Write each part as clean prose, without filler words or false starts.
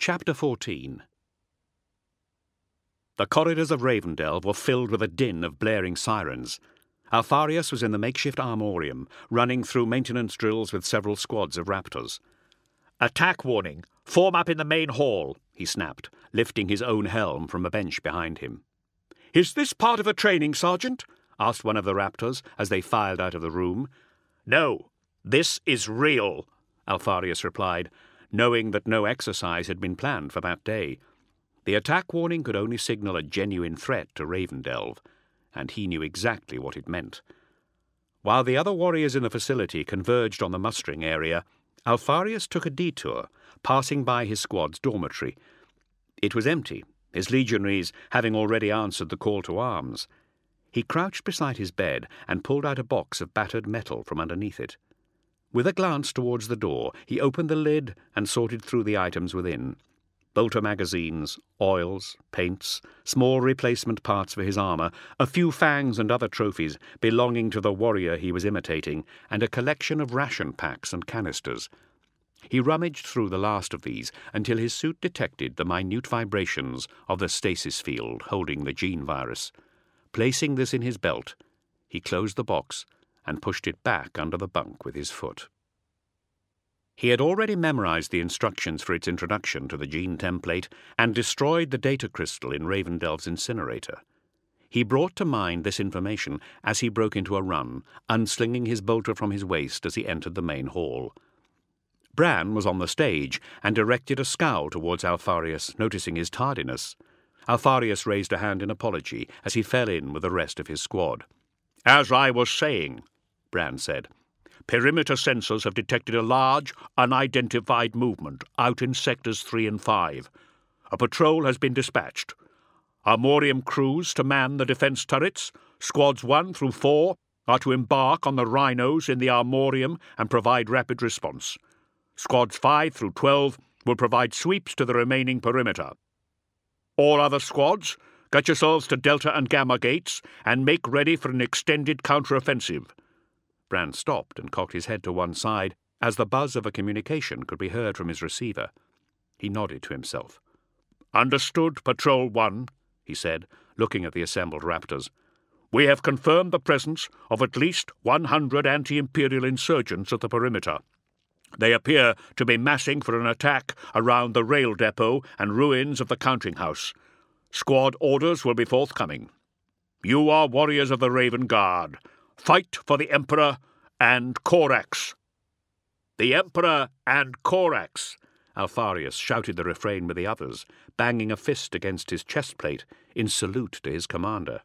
Chapter 14. The corridors of Ravendelve were filled with a din of blaring sirens. Alpharius was in the makeshift armorium, running through maintenance drills with several squads of raptors. "Attack warning! Form up in the main hall," he snapped, lifting his own helm from a bench behind him. "Is this part of a training, Sergeant?" asked one of the raptors as they filed out of the room. "No, this is real," Alpharius replied, knowing that no exercise had been planned for that day. The attack warning could only signal a genuine threat to Ravendelve, and he knew exactly what it meant. While the other warriors in the facility converged on the mustering area, Alpharius took a detour, passing by his squad's dormitory. It was empty, his legionaries having already answered the call to arms. He crouched beside his bed and pulled out a box of battered metal from underneath it. With a glance towards the door, he opened the lid and sorted through the items within. Bolter magazines, oils, paints, small replacement parts for his armour, a few fangs and other trophies belonging to the warrior he was imitating, and a collection of ration packs and canisters. He rummaged through the last of these until his suit detected the minute vibrations of the stasis field holding the gene virus. Placing this in his belt, he closed the box and pushed it back under the bunk with his foot. He had already memorized the instructions for its introduction to the gene template and destroyed the data crystal in Ravendelve's incinerator. He brought to mind this information as he broke into a run, unslinging his bolter from his waist as he entered the main hall. Bran was on the stage and directed a scowl towards Alpharius, noticing his tardiness. Alpharius raised a hand in apology as he fell in with the rest of his squad. "As I was saying," Bran said, "perimeter sensors have detected a large, unidentified movement out in sectors 3 and 5. A patrol has been dispatched. Armorium crews to man the defence turrets. Squads 1 through 4 are to embark on the rhinos in the Armorium and provide rapid response. Squads 5 through 12 will provide sweeps to the remaining perimeter. All other squads, get yourselves to Delta and Gamma gates and make ready for an extended counter-offensive." Bran stopped and cocked his head to one side as the buzz of a communication could be heard from his receiver. He nodded to himself. "Understood, Patrol 1, he said, looking at the assembled raptors. "We have confirmed the presence of at least 100 anti-Imperial insurgents at the perimeter. They appear to be massing for an attack around the rail depot and ruins of the counting house. Squad orders will be forthcoming. You are warriors of the Raven Guard. Fight for the Emperor and Corax." "The Emperor and Corax!" Alpharius shouted the refrain with the others, banging a fist against his chestplate in salute to his commander.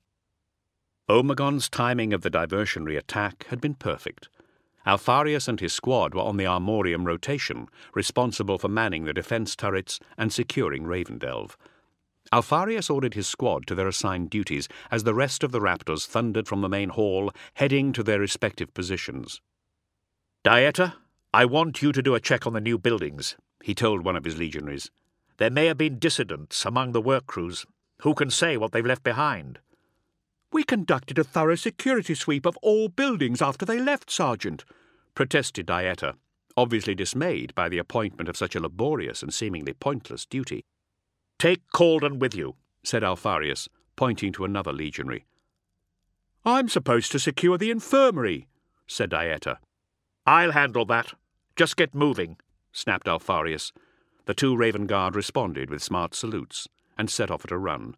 Omegon's timing of the diversionary attack had been perfect. Alpharius and his squad were on the Armorium rotation, responsible for manning the defence turrets and securing Ravendelve. Alpharius ordered his squad to their assigned duties as the rest of the raptors thundered from the main hall, heading to their respective positions. "Dieta, I want you to do a check on the new buildings," he told one of his legionaries. "There may have been dissidents among the work crews. Who can say what they've left behind?" "We conducted a thorough security sweep of all buildings after they left, Sergeant," protested Dieta, obviously dismayed by the appointment of such a laborious and seemingly pointless duty. "Take Calden with you," said Alpharius, pointing to another legionary. "I'm supposed to secure the infirmary," said Dieta. "I'll handle that. Just get moving," snapped Alpharius. The 2 Raven Guard responded with smart salutes and set off at a run.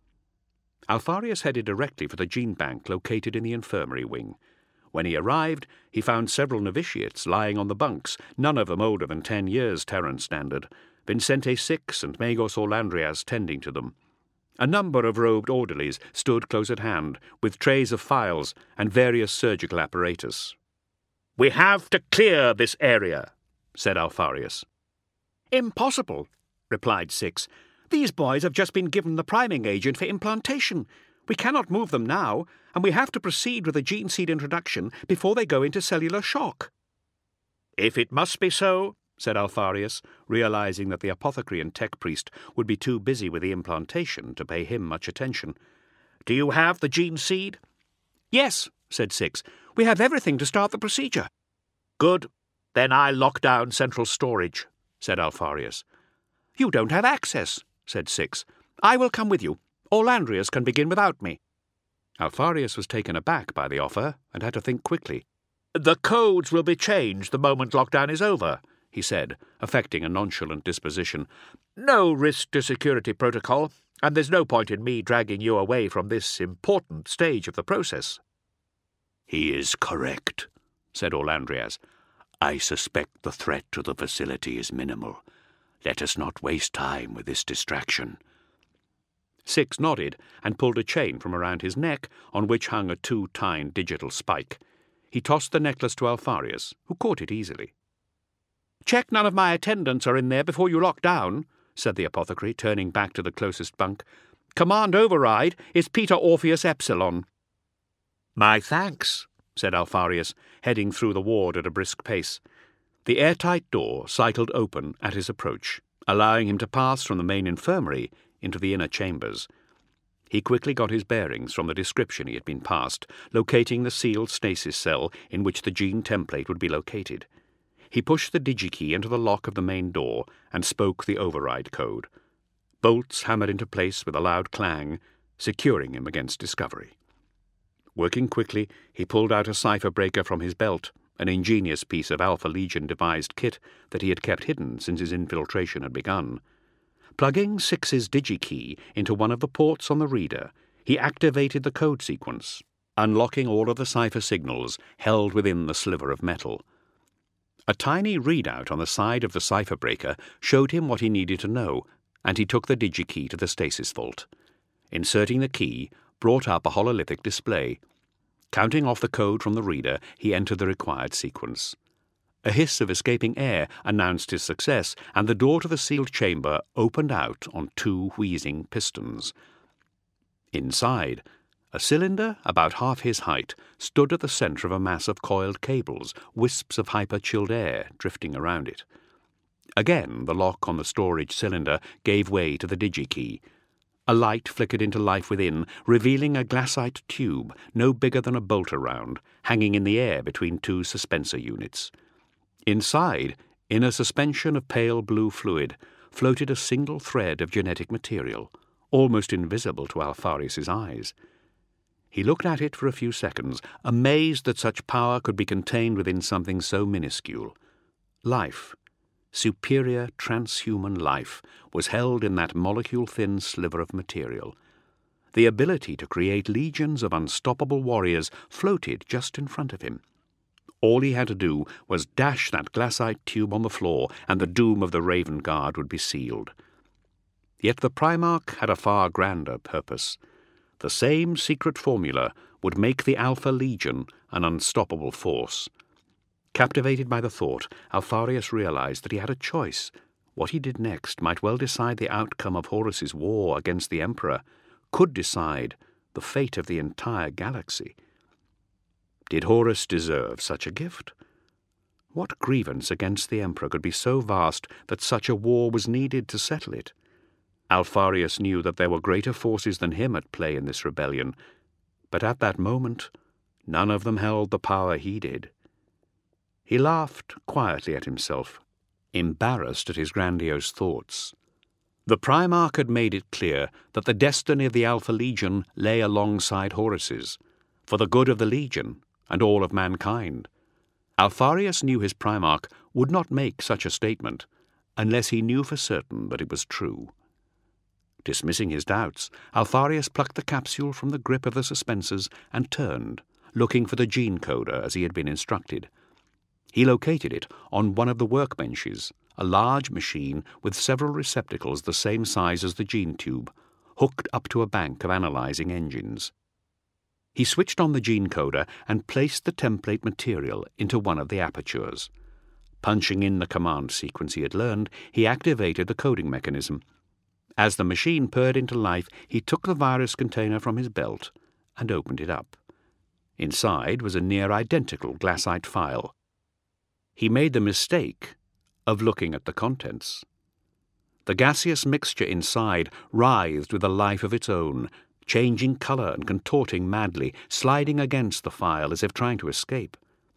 Alpharius headed directly for the gene bank located in the infirmary wing. When he arrived, he found several novitiates lying on the bunks, none of them older than 10 years Terran standard, Vincente Six and Magos Orlandrias tending to them. A number of robed orderlies stood close at hand, with trays of files and various surgical apparatus. "We have to clear this area," said Alpharius. "Impossible," replied Six. "These boys have just been given the priming agent for implantation. We cannot move them now, and we have to proceed with the gene seed introduction before they go into cellular shock." "If it must be so," said Alpharius, realizing that the apothecary and tech priest would be too busy with the implantation to pay him much attention. "Do you have the gene seed?" "Yes," said Six. "We have everything to start the procedure." "Good. Then I'll lock down central storage," said Alpharius. "You don't have access," said Six. "I will come with you. Orlandrius can begin without me." Alfarius was taken aback by the offer and had to think quickly. "The codes will be changed the moment lockdown is over," he said, affecting a nonchalant disposition. "No risk to security protocol, and there's no point in me dragging you away from this important stage of the process." "He is correct," said Orlandrias. "I suspect the threat to the facility is minimal. Let us not waste time with this distraction." Six nodded and pulled a chain from around his neck on which hung a two-tined digital spike. He tossed the necklace to Alfarius, who caught it easily. "Check none of my attendants are in there before you lock down," said the apothecary, turning back to the closest bunk. "Command override is Peter Orpheus Epsilon." "My thanks," said Alfarius, heading through the ward at a brisk pace. The airtight door cycled open at his approach, allowing him to pass from the main infirmary into the inner chambers. He quickly got his bearings from the description he had been passed, locating the sealed stasis cell in which the gene template would be located. He pushed the digikey into the lock of the main door and spoke the override code. Bolts hammered into place with a loud clang, securing him against discovery. Working quickly, he pulled out a cipher breaker from his belt, an ingenious piece of Alpha Legion-devised kit that he had kept hidden since his infiltration had begun. Plugging Six's digikey into one of the ports on the reader, he activated the code sequence, unlocking all of the cipher signals held within the sliver of metal. A tiny readout on the side of the cipher breaker showed him what he needed to know, and he took the digikey to the stasis vault. Inserting the key brought up a hololithic display. Counting off the code from the reader, he entered the required sequence. A hiss of escaping air announced his success, and the door to the sealed chamber opened out on two wheezing pistons. Inside, a cylinder about half his height stood at the center of a mass of coiled cables, wisps of hyper-chilled air drifting around it. Again, the lock on the storage cylinder gave way to the digikey. A light flickered into life within, revealing a glassite tube no bigger than a bolt-around, hanging in the air between two suspensor units. Inside, in a suspension of pale blue fluid, floated a single thread of genetic material, almost invisible to Alfarius's eyes. He looked at it for a few seconds, amazed that such power could be contained within something so minuscule. Life, superior transhuman life, was held in that molecule-thin sliver of material. The ability to create legions of unstoppable warriors floated just in front of him. All he had to do was dash that glassite tube on the floor, and the doom of the Raven Guard would be sealed. Yet the Primarch had a far grander purpose. The same secret formula would make the Alpha Legion an unstoppable force. Captivated by the thought, Alfarius realized that he had a choice. What he did next might well decide the outcome of Horus's war against the Emperor, could decide the fate of the entire galaxy. Did Horus deserve such a gift? What grievance against the Emperor could be so vast that such a war was needed to settle it? Alfarius knew that there were greater forces than him at play in this rebellion, but at that moment none of them held the power he did. He laughed quietly at himself, embarrassed at his grandiose thoughts. The Primarch had made it clear that the destiny of the Alpha Legion lay alongside Horus's, for the good of the Legion and all of mankind. Alfarius knew his Primarch would not make such a statement unless he knew for certain that it was true. Dismissing his doubts, Alfarius plucked the capsule from the grip of the suspensors and turned, looking for the gene coder as he had been instructed. He located it on one of the workbenches, a large machine with several receptacles the same size as the gene tube, hooked up to a bank of analyzing engines. He switched on the gene coder and placed the template material into one of the apertures. Punching in the command sequence he had learned, he activated the coding mechanism. As the machine purred into life, he took the virus container from his belt and opened it up. Inside was a near-identical glassite file. He made the mistake of looking at the contents. The gaseous mixture inside writhed with a life of its own, changing color and contorting madly, sliding against the file as if trying to escape.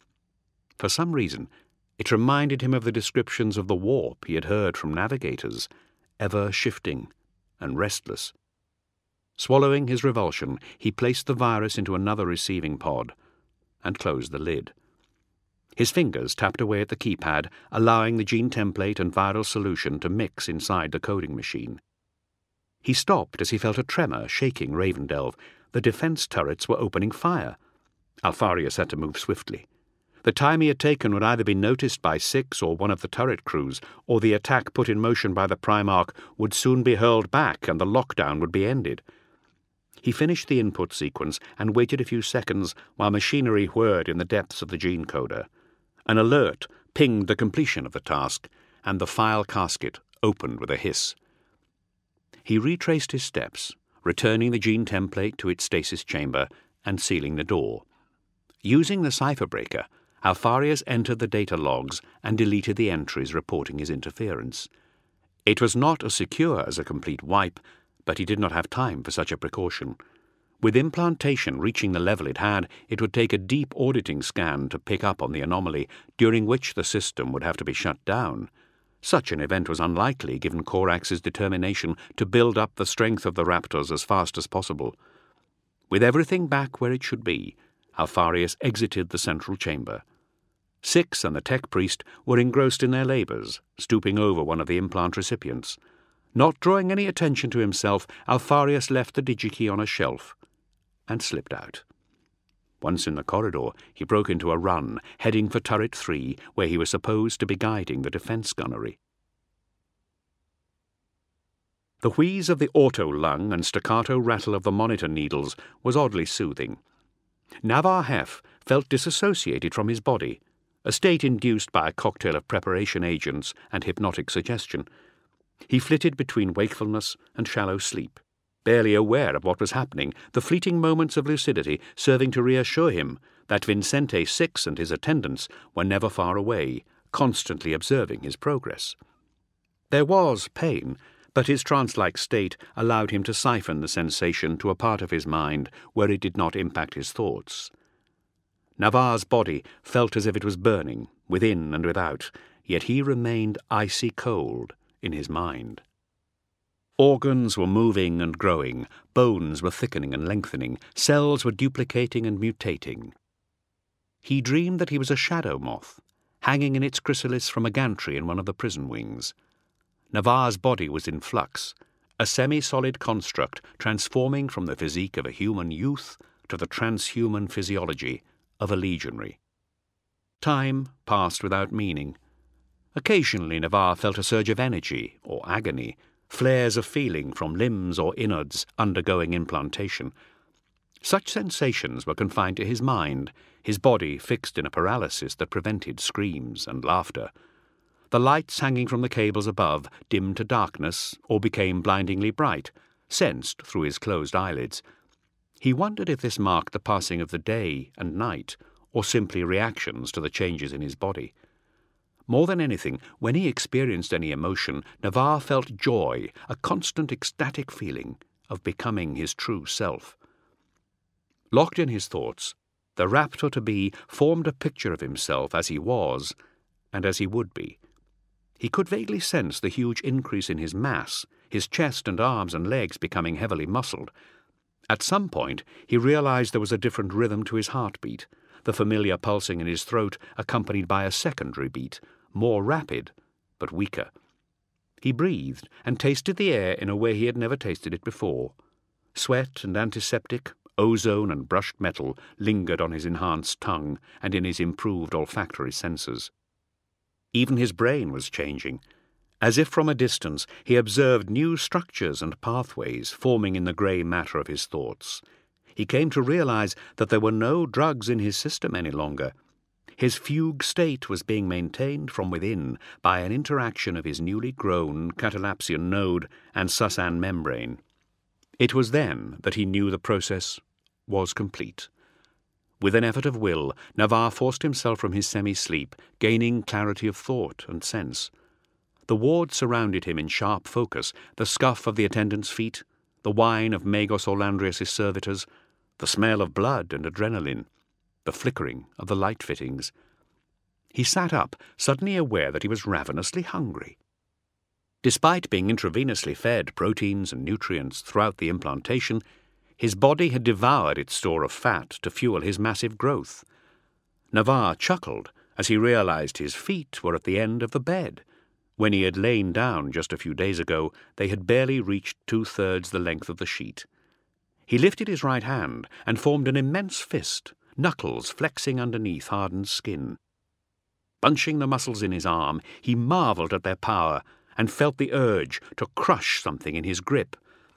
For some reason, it reminded him of the descriptions of the warp he had heard from navigators, ever shifting and restless. Swallowing his revulsion, he placed the virus into another receiving pod and closed the lid. His fingers tapped away at the keypad, allowing the gene template and viral solution to mix inside the coding machine. He stopped as he felt a tremor shaking Ravendelve. The defense turrets were opening fire. Alpharius had to move swiftly. The time he had taken would either be noticed by Six or one of the turret crews, or the attack put in motion by the Primarch would soon be hurled back and the lockdown would be ended. He finished the input sequence and waited a few seconds while machinery whirred in the depths of the gene coder. An alert pinged the completion of the task, and the file casket opened with a hiss. He retraced his steps, returning the gene template to its stasis chamber and sealing the door. Using the cipher breaker, Alpharius entered the data logs and deleted the entries reporting his interference. It was not as secure as a complete wipe, but he did not have time for such a precaution. With implantation reaching the level it had, it would take a deep auditing scan to pick up on the anomaly, during which the system would have to be shut down. Such an event was unlikely, given Corax's determination to build up the strength of the Raptors as fast as possible. With everything back where it should be, Alpharius exited the central chamber. Six and the tech priest were engrossed in their labors, stooping over one of the implant recipients. Not drawing any attention to himself, Alpharius left the digikey on a shelf and slipped out. Once in the corridor, he broke into a run, heading for Turret 3, where he was supposed to be guiding the defense gunnery. The wheeze of the auto-lung and staccato rattle of the monitor needles was oddly soothing. Navar Hef felt disassociated from his body, a state induced by a cocktail of preparation agents and hypnotic suggestion. He flitted between wakefulness and shallow sleep, barely aware of what was happening, the fleeting moments of lucidity serving to reassure him that Vincente Six and his attendants were never far away, constantly observing his progress. There was pain, but his trance-like state allowed him to siphon the sensation to a part of his mind where it did not impact his thoughts. Navar's body felt as if it was burning, within and without, yet he remained icy cold in his mind. Organs were moving and growing, bones were thickening and lengthening, cells were duplicating and mutating. He dreamed that he was a shadow moth, hanging in its chrysalis from a gantry in one of the prison wings. Navar's body was in flux, a semi-solid construct transforming from the physique of a human youth to the transhuman physiology of a legionary. Time passed without meaning. Occasionally Navar felt a surge of energy or agony, flares of feeling from limbs or innards undergoing implantation. Such sensations were confined to his mind, his body fixed in a paralysis that prevented screams and laughter. The lights hanging from the cables above dimmed to darkness or became blindingly bright, sensed through his closed eyelids. He wondered if this marked the passing of the day and night, or simply reactions to the changes in his body. More than anything, when he experienced any emotion, Navar felt joy, a constant ecstatic feeling of becoming his true self. Locked in his thoughts, the Raptor-to-be formed a picture of himself as he was and as he would be. He could vaguely sense the huge increase in his mass, his chest and arms and legs becoming heavily muscled. At some point, he realized there was a different rhythm to his heartbeat, the familiar pulsing in his throat accompanied by a secondary beat, more rapid, but weaker. He breathed and tasted the air in a way he had never tasted it before. Sweat and antiseptic, ozone and brushed metal lingered on his enhanced tongue and in his improved olfactory senses. Even his brain was changing. As if from a distance, he observed new structures and pathways forming in the grey matter of his thoughts. He came to realize that there were no drugs in his system any longer. His fugue state was being maintained from within by an interaction of his newly grown catalapsian node and Susan membrane. It was then that he knew the process was complete. With an effort of will, Navar forced himself from his semi-sleep, gaining clarity of thought and sense. The ward surrounded him in sharp focus, the scuff of the attendants' feet, the whine of Magos Orlandrius' servitors, the smell of blood and adrenaline, the flickering of the light fittings. He sat up, suddenly aware that he was ravenously hungry. Despite being intravenously fed proteins and nutrients throughout the implantation, his body had devoured its store of fat to fuel his massive growth. Navarre chuckled as he realized his feet were at the end of the bed. When he had lain down just a few days ago, they had barely reached 2/3 the length of the sheet. He lifted his right hand and formed an immense fist, knuckles flexing underneath hardened skin. Bunching the muscles in his arm, he marveled at their power and felt the urge to crush something in his grip.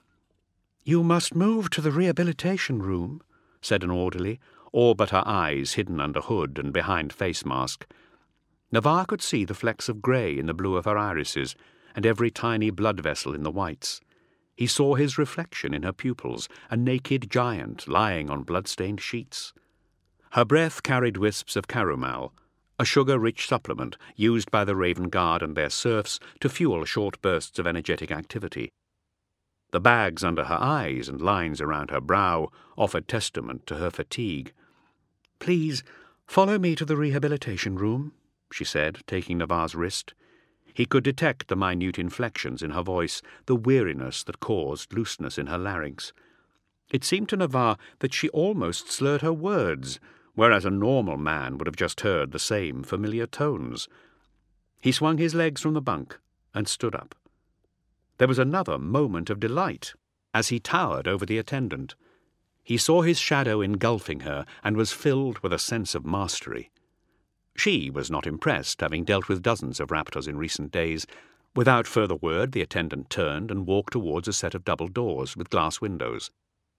"You must move to the rehabilitation room," said an orderly, all but her eyes hidden under hood and behind face mask. Navarre could see the flecks of grey in the blue of her irises and every tiny blood vessel in the whites. He saw his reflection in her pupils, a naked giant lying on blood-stained sheets. Her breath carried wisps of carumal, a sugar-rich supplement used by the Raven Guard and their serfs to fuel short bursts of energetic activity. The bags under her eyes and lines around her brow offered testament to her fatigue. "Please, follow me to the rehabilitation room," she said, taking Navarre's wrist. He could detect the minute inflections in her voice, the weariness that caused looseness in her larynx. It seemed to Navarre that she almost slurred her words, whereas a normal man would have just heard the same familiar tones. He swung his legs from the bunk and stood up. There was another moment of delight as he towered over the attendant. He saw his shadow engulfing her and was filled with a sense of mastery. She was not impressed, having dealt with dozens of raptors in recent days. Without further word, the attendant turned and walked towards a set of double doors with glass windows.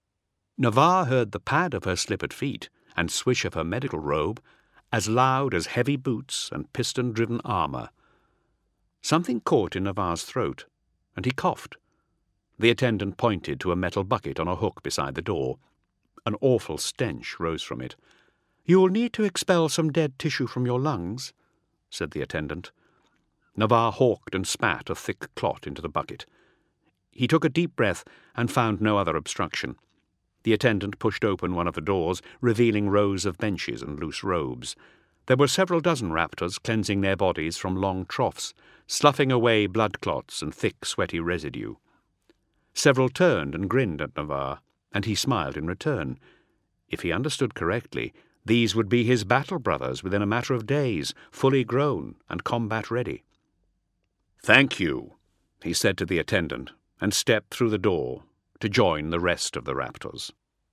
Navarre heard the pad of her slippered feet and swish of her medical robe, as loud as heavy boots and piston-driven armour. Something caught in Navarre's throat, and he coughed. The attendant pointed to a metal bucket on a hook beside the door. An awful stench rose from it. "You'll need to expel some dead tissue from your lungs," said the attendant. Navarre hawked and spat a thick clot into the bucket. He took a deep breath and found no other obstruction. The attendant pushed open one of the doors, revealing rows of benches and loose robes. There were several dozen raptors cleansing their bodies from long troughs, sloughing away blood clots and thick, sweaty residue. Several turned and grinned at Navarre, and he smiled in return. If he understood correctly, these would be his battle brothers within a matter of days, fully grown and combat-ready. "Thank you," he said to the attendant, and stepped through the door to join the rest of the raptors.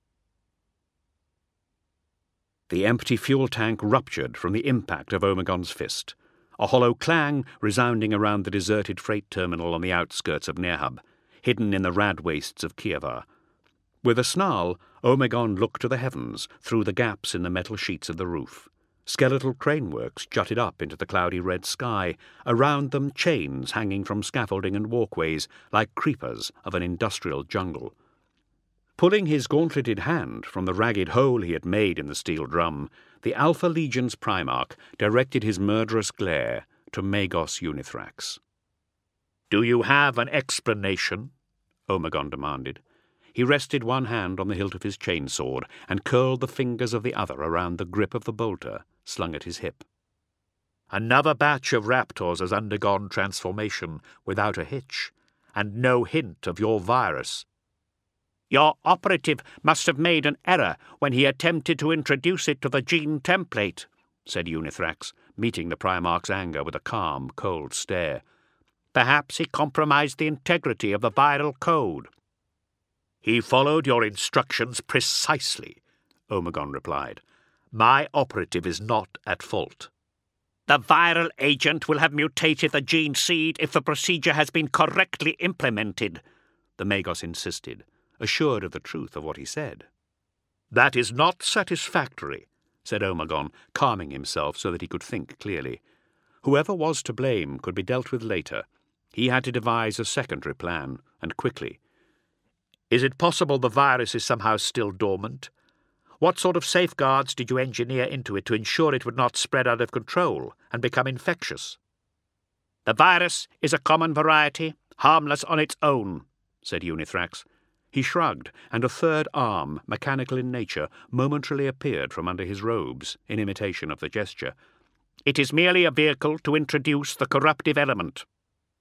The empty fuel tank ruptured from the impact of Omegon's fist, a hollow clang resounding around the deserted freight terminal on the outskirts of Nerhab, hidden in the rad wastes of Kievar. With a snarl, Omegon looked to the heavens through the gaps in the metal sheets of the roof. Skeletal craneworks jutted up into the cloudy red sky, around them chains hanging from scaffolding and walkways like creepers of an industrial jungle. Pulling his gauntleted hand from the ragged hole he had made in the steel drum, the Alpha Legion's Primarch directed his murderous glare to Magos Unithrax. "Do you have an explanation?" Omegon demanded. He rested one hand on the hilt of his chainsword and curled the fingers of the other around the grip of the bolter slung at his hip. "Another batch of raptors has undergone transformation without a hitch, and no hint of your virus. Your operative must have made an error when he attempted to introduce it to the gene template," said Unithrax, meeting the Primarch's anger with a calm, cold stare. "Perhaps he compromised the integrity of the viral code." "He followed your instructions precisely," Omegon replied. "My operative is not at fault." "The viral agent will have mutated the gene seed if the procedure has been correctly implemented," the Magos insisted, assured of the truth of what he said. "That is not satisfactory," said Omegon, calming himself so that he could think clearly. Whoever was to blame could be dealt with later. He had to devise a secondary plan, and quickly. "Is it possible the virus is somehow still dormant? What sort of safeguards did you engineer into it to ensure it would not spread out of control and become infectious?" "The virus is a common variety, harmless on its own," said Unithrax. He shrugged, and a third arm, mechanical in nature, momentarily appeared from under his robes, in imitation of the gesture. "It is merely a vehicle to introduce the corruptive element."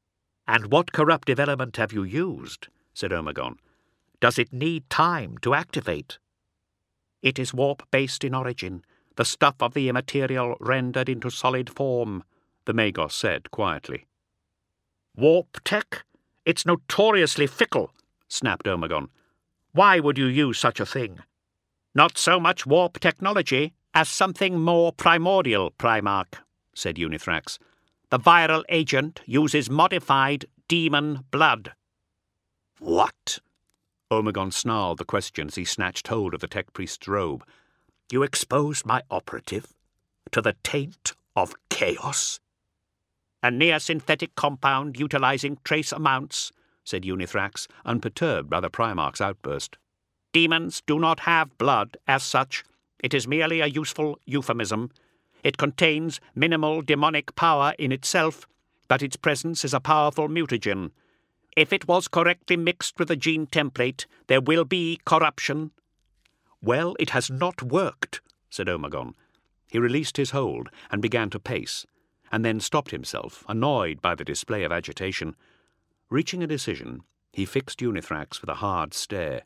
"And what corruptive element have you used?" said Omegon. "Does it need time to activate?" "It is warp-based in origin, the stuff of the immaterial rendered into solid form," the Magos said quietly. "Warp tech? It's notoriously fickle," snapped Omegon. "Why would you use such a thing?" "Not so much warp technology as something more primordial, Primarch," said Unithrax. "The viral agent uses modified demon blood." "What?" Omegon snarled the question as he snatched hold of the tech priest's robe. "You exposed my operative to the taint of chaos?" "A near-synthetic compound utilizing trace amounts," said Unithrax, unperturbed by the Primarch's outburst. "Demons do not have blood as such. It is merely a useful euphemism. It contains minimal demonic power in itself, but its presence is a powerful mutagen. If it was correctly mixed with the gene template, there will be corruption." "Well, it has not worked," said Omegon. He released his hold and began to pace, and then stopped himself, annoyed by the display of agitation. Reaching a decision, he fixed Unithrax with a hard stare.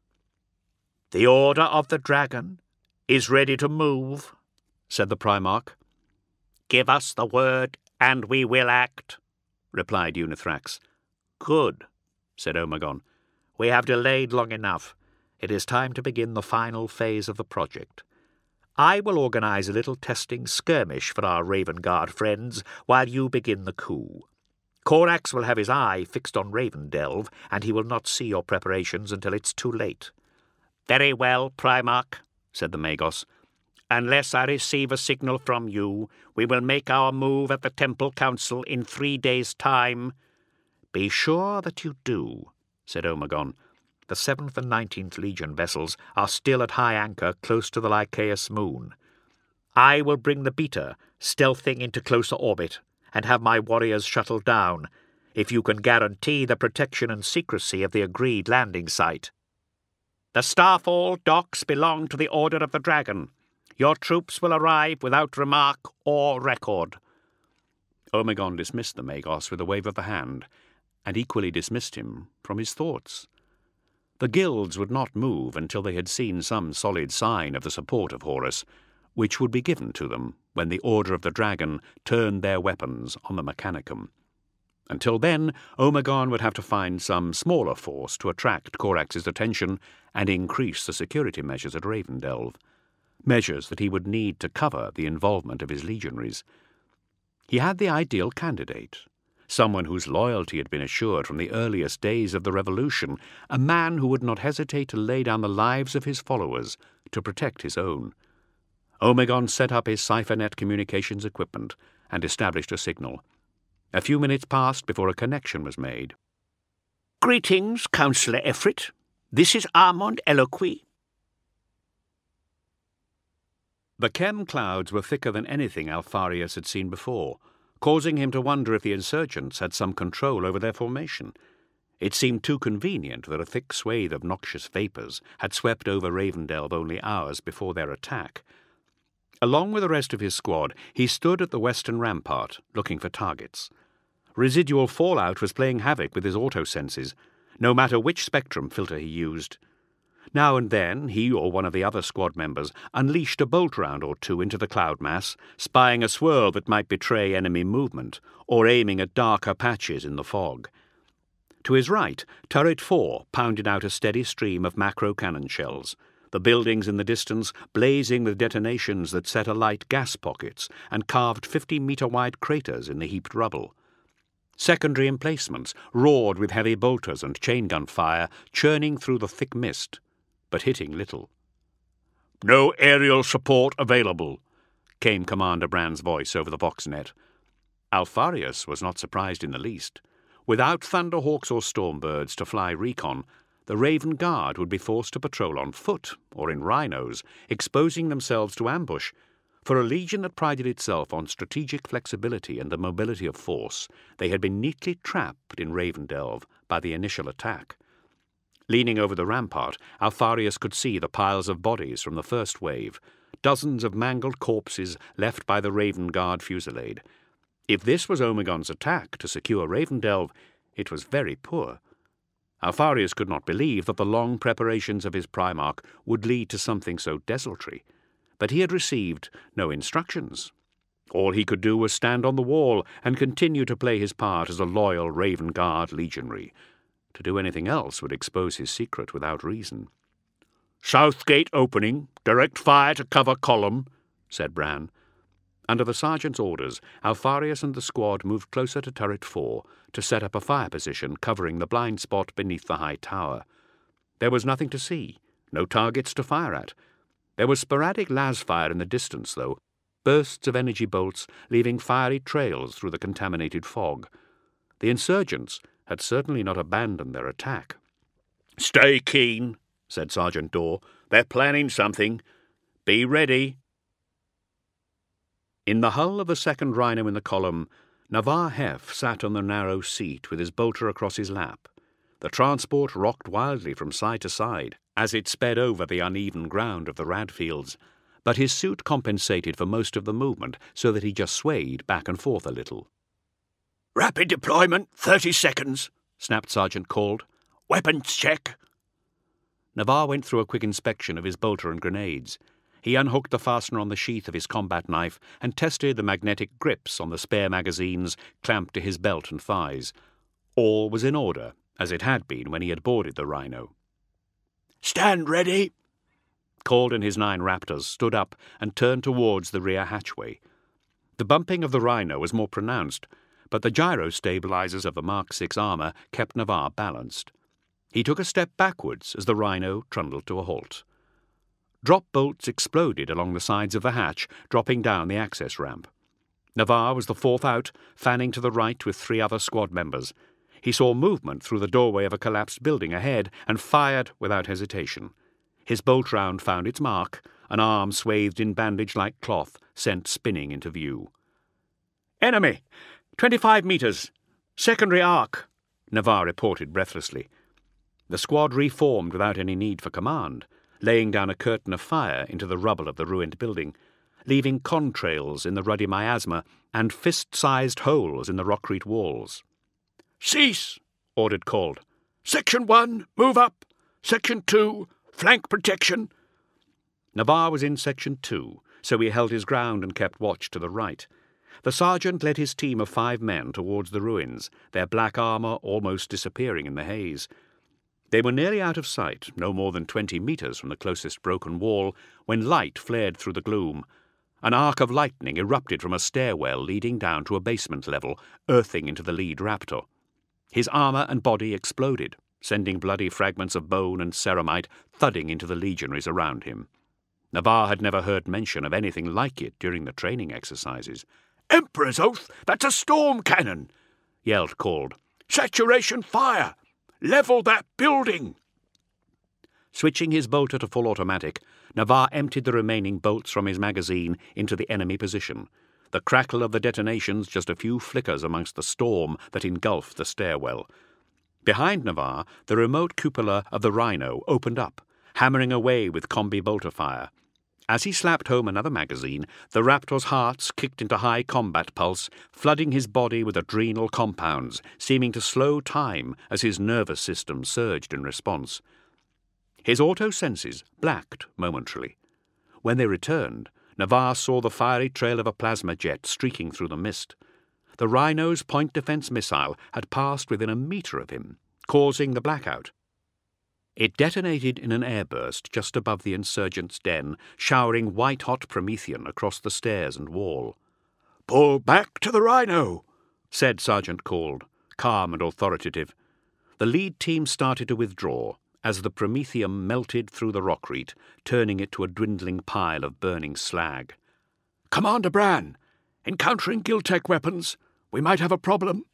"The Order of the Dragon is ready to move," said the Primarch. "Give us the word, and we will act," replied Unithrax. "Good," said Omegon. "We have delayed long enough. It is time to begin the final phase of the project. I will organize a little testing skirmish for our Raven Guard friends while you begin the coup. Corax will have his eye fixed on Ravendelve, and he will not see your preparations until it's too late." "Very well, Primarch," said the Magos. "Unless I receive a signal from you, we will make our move at the Temple Council in 3 days' time." "Be sure that you do," said Omegon. "The 7th and 19th Legion vessels are still at high anchor close to the Lycaeus moon. I will bring the Beta stealthing into closer orbit and have my warriors shuttle down, if you can guarantee the protection and secrecy of the agreed landing site. The Starfall docks belong to the Order of the Dragon. Your troops will arrive without remark or record." Omegon dismissed the Magos with a wave of the hand, and equally dismissed him from his thoughts. The guilds would not move until they had seen some solid sign of the support of Horus, which would be given to them when the Order of the Dragon turned their weapons on the Mechanicum. Until then, Omegon would have to find some smaller force to attract Corax's attention and increase the security measures at Ravendelve, measures that he would need to cover the involvement of his legionaries. He had the ideal candidate, someone whose loyalty had been assured from the earliest days of the Revolution, a man who would not hesitate to lay down the lives of his followers to protect his own. Omegon set up his CypherNet communications equipment and established a signal. A few minutes passed before a connection was made. "Greetings, Councillor Efrit. This is Armand Eloqui." The chem clouds were thicker than anything Alfarius had seen before, causing him to wonder if the insurgents had some control over their formation. It seemed too convenient that a thick swathe of noxious vapours had swept over Ravendelve only hours before their attack. Along with the rest of his squad, he stood at the western rampart, looking for targets. Residual fallout was playing havoc with his auto-senses, no matter which spectrum filter he used. Now and then, he or one of the other squad members unleashed a bolt round or two into the cloud mass, spying a swirl that might betray enemy movement, or aiming at darker patches in the fog. To his right, Turret 4 pounded out a steady stream of macro-cannon shells, the buildings in the distance blazing with detonations that set alight gas pockets and carved 50-metre-wide craters in the heaped rubble. Secondary emplacements roared with heavy bolters and chain gun fire, churning through the thick mist, but hitting little. "No aerial support available," came Commander Brand's voice over the Voxnet. Alfarius was not surprised in the least. Without Thunderhawks or Stormbirds to fly recon, the Raven Guard would be forced to patrol on foot or in rhinos, exposing themselves to ambush. For a legion that prided itself on strategic flexibility and the mobility of force, they had been neatly trapped in Ravendelve by the initial attack. Leaning over the rampart, Alfarius could see the piles of bodies from the first wave, dozens of mangled corpses left by the Raven Guard fusillade. If this was Omegon's attack to secure Ravendelve, It was very poor. Alpharius could not believe that the long preparations of his Primarch would lead to something so desultory, but he had received no instructions. All he could do was stand on the wall and continue to play his part as a loyal Raven Guard legionary. To do anything else would expose his secret without reason. "South gate opening. Direct fire to cover column," said Bran. Under the sergeant's orders, Alpharius and the squad moved closer to turret 4 to set up a fire position covering the blind spot beneath the high tower. There was nothing to see, no targets to fire at. There was sporadic las fire in the distance, though, bursts of energy bolts leaving fiery trails through the contaminated fog. The insurgents had certainly not abandoned their attack. "Stay keen," said Sergeant Daw. "They're planning something. Be ready." In the hull of the second rhino in the column, Navarre Hef sat on the narrow seat with his bolter across his lap. The transport rocked wildly from side to side as it sped over the uneven ground of the Radfields, but his suit compensated for most of the movement so that he just swayed back and forth a little. "Rapid deployment, 30 seconds, snapped Sergeant Cald. "Weapons check." Navarre went through a quick inspection of his bolter and grenades. He unhooked the fastener on the sheath of his combat knife and tested the magnetic grips on the spare magazines clamped to his belt and thighs. All was in order, as it had been when he had boarded the Rhino. "Stand ready." Cald and his 9 Raptors stood up and turned towards the rear hatchway. The bumping of the Rhino was more pronounced, but the gyro-stabilizers of the Mark 6 armor kept Navarre balanced. He took a step backwards as the Rhino trundled to a halt. Drop bolts exploded along the sides of the hatch, dropping down the access ramp. Navarre was the 4th out, fanning to the right with 3 other squad members. He saw movement through the doorway of a collapsed building ahead and fired without hesitation. His bolt round found its mark, an arm swathed in bandage-like cloth sent spinning into view. "Enemy! 25 meters! Secondary arc!" Navarre reported breathlessly. The squad reformed without any need for command, laying down a curtain of fire into the rubble of the ruined building, leaving contrails in the ruddy miasma and fist-sized holes in the rockcrete walls. "Cease!" ordered Cald. "Section 1, move up! Section 2, flank protection!" Navarre was in Section 2, so he held his ground and kept watch to the right. The sergeant led his team of 5 men towards the ruins, their black armour almost disappearing in the haze. They were nearly out of sight, no more than 20 meters from the closest broken wall, when light flared through the gloom. An arc of lightning erupted from a stairwell leading down to a basement level, earthing into the lead Raptor. His armour and body exploded, sending bloody fragments of bone and ceramite thudding into the legionaries around him. Navarre had never heard mention of anything like it during the training exercises. "Emperor's Oath! That's a storm cannon!" yelled Cald. "Saturation fire! Level that building!" Switching his bolter to full automatic, Navarre emptied the remaining bolts from his magazine into the enemy position. The crackle of the detonations just a few flickers amongst the storm that engulfed the stairwell. Behind Navarre, the remote cupola of the Rhino opened up, hammering away with combi bolter fire. As he slapped home another magazine, the Raptor's hearts kicked into high combat pulse, flooding his body with adrenal compounds, seeming to slow time as his nervous system surged in response. His auto-senses blacked momentarily. When they returned, Navarre saw the fiery trail of a plasma jet streaking through the mist. The Rhino's point defense missile had passed within a meter of him, causing the blackout. It detonated in an airburst just above the insurgents' den, showering white-hot Promethean across the stairs and wall. "Pull back to the Rhino," said Sergeant Cald, calm and authoritative. The lead team started to withdraw as the Prometheum melted through the rockcrete, turning it to a dwindling pile of burning slag. "Commander Bran, encountering Giltech weapons. We might have a problem."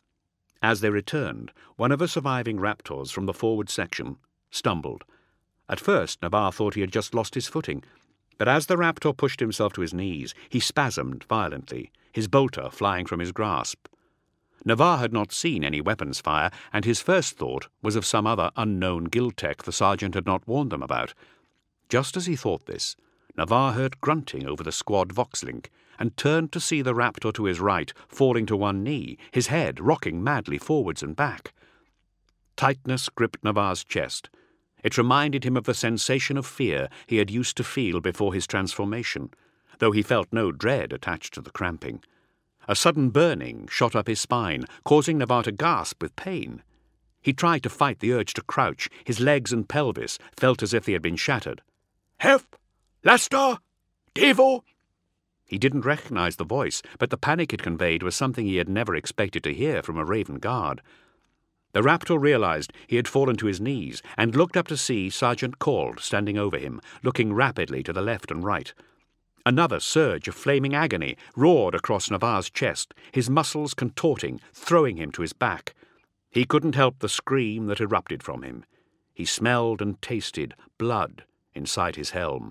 As they returned, one of the surviving Raptors from the forward section stumbled. At first, Navarre thought he had just lost his footing, but as the Raptor pushed himself to his knees, he spasmed violently, his bolter flying from his grasp. Navarre had not seen any weapons fire, and his first thought was of some other unknown Giltech the sergeant had not warned them about. Just as he thought this, Navarre heard grunting over the squad vox-link and turned to see the raptor to his right falling to one knee, his head rocking madly forwards and back. Tightness gripped Navarre's chest. It reminded him of the sensation of fear he had used to feel before his transformation, though he felt no dread attached to the cramping. A sudden burning shot up his spine, causing Navarre to gasp with pain. He tried to fight the urge to crouch. His legs and pelvis felt as if they had been shattered. "Help! Lester! Devo!" He didn't recognize the voice, but the panic it conveyed was something he had never expected to hear from a Raven guard. The raptor realized he had fallen to his knees and looked up to see Sergeant Cauld standing over him, looking rapidly to the left and right. Another surge of flaming agony roared across Navarre's chest, his muscles contorting, throwing him to his back. He couldn't help the scream that erupted from him. He smelled and tasted blood inside his helm.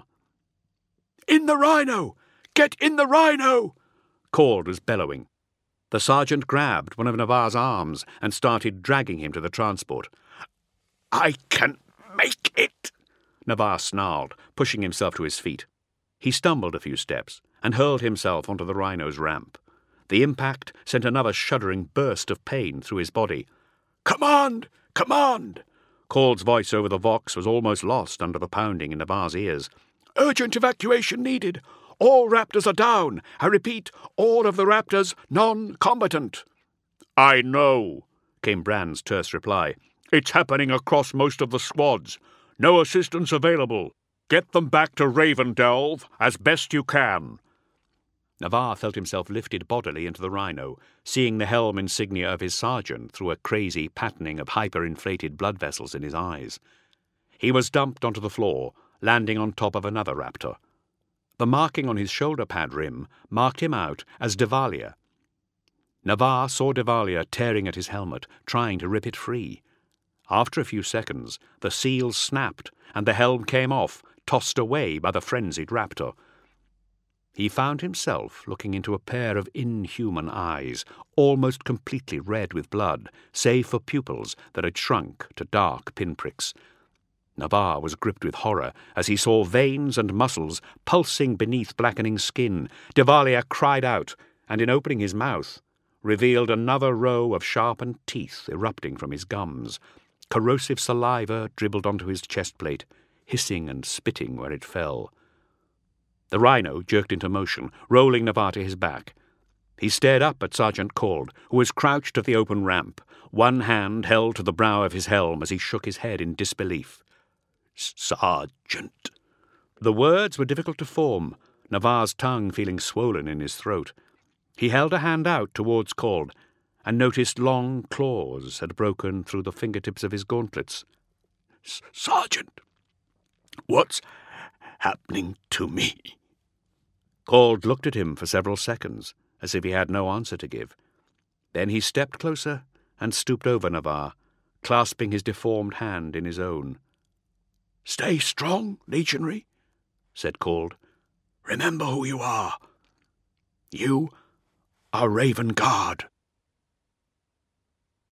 "In the rhino! Get in the rhino!" Cauld was bellowing. The sergeant grabbed one of Navarre's arms and started dragging him to the transport. "I can make it!" Navarre snarled, pushing himself to his feet. He stumbled a few steps and hurled himself onto the rhino's ramp. The impact sent another shuddering burst of pain through his body. "Command! Command!" Cauld's voice over the vox was almost lost under the pounding in Navarre's ears. "Urgent evacuation needed. All raptors are down. I repeat, all of the raptors non-combatant." "I know," came Brand's terse reply. "It's happening across most of the squads. No assistance available. Get them back to Ravendelve as best you can." Navarre felt himself lifted bodily into the rhino, seeing the helm insignia of his sergeant through a crazy patterning of hyper-inflated blood vessels in his eyes. He was dumped onto the floor, landing on top of another raptor. The marking on his shoulder pad rim marked him out as Devalia. Navarre saw Devalia tearing at his helmet, trying to rip it free. After a few seconds, the seals snapped and the helm came off, tossed away by the frenzied raptor. He found himself looking into a pair of inhuman eyes, almost completely red with blood, save for pupils that had shrunk to dark pinpricks. Navarre was gripped with horror as he saw veins and muscles pulsing beneath blackening skin. Devalia cried out, and in opening his mouth, revealed another row of sharpened teeth erupting from his gums. Corrosive saliva dribbled onto his chestplate, hissing and spitting where it fell. The rhino jerked into motion, rolling Navarre to his back. He stared up at Sergeant Cauld, who was crouched at the open ramp, one hand held to the brow of his helm as he shook his head in disbelief. "Sergeant." The words were difficult to form, Navarre's tongue feeling swollen in his throat. He held a hand out towards Cauld, and noticed long claws had broken through the fingertips of his gauntlets. "Sergeant, what's happening to me?" Cauld looked at him for several seconds, as if he had no answer to give. Then he stepped closer and stooped over Navarre, clasping his deformed hand in his own. "Stay strong, Legionary," said Cauld. "Remember who you are. You are Raven Guard."